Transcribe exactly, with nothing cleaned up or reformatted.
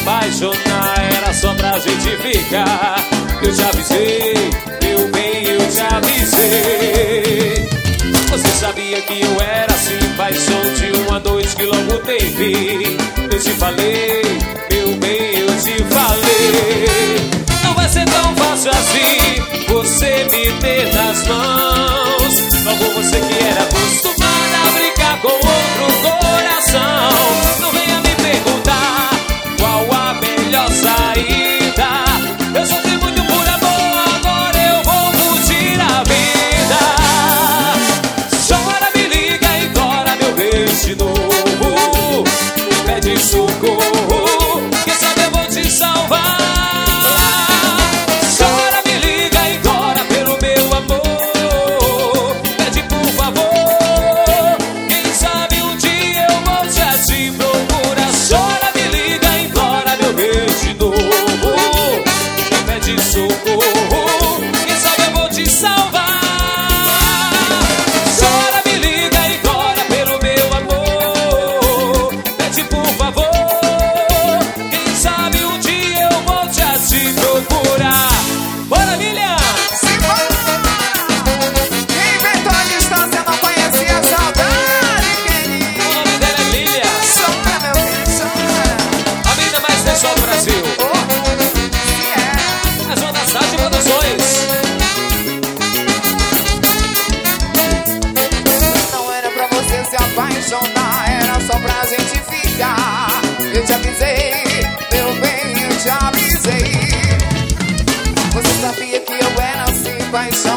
apaixonar, era só pra gente ficar. Eu te avisei, meu bem, eu te avisei. Você sabia que eu era assim, paixão de uma noite que logo teve. Eu te falei, meu bem, eu te falei. Não vai ser tão fácil assim você me ter nas mãos. Logo você que era acostumada a brincar com outro coração. Não venha me perguntar qual a melhor saída. Eu sofri muito por amor, agora eu vou curtir a vida. Chora, me liga e implora meu beijo de novo. Me pede socorro, quem sabe eu vou te salvar. Chora, me liga e implora pelo meu amor. Pede por favor, quem sabe um dia eu vou te procurar. Chora, me liga e implora meu beijo de novo. Me pede socorro, quem sabe eu vou te salvar. Chora, me liga e implora pelo meu amor. Pede por favor, quem sabe um dia eu vou te procurar. Bora, Lilian! Quem inventou a distância não conhecia a saudade, querido. O nome dela é Lilian, Chora, meu filho, chora. a menina mais sensual do Brasil. Oh, se é. A Zona Sade Produções. Não era pra você se apaixonar, era só pra gente ficar. Eu te avisei, meu bem, eu te avisei. Você sabia que eu era assim, paixão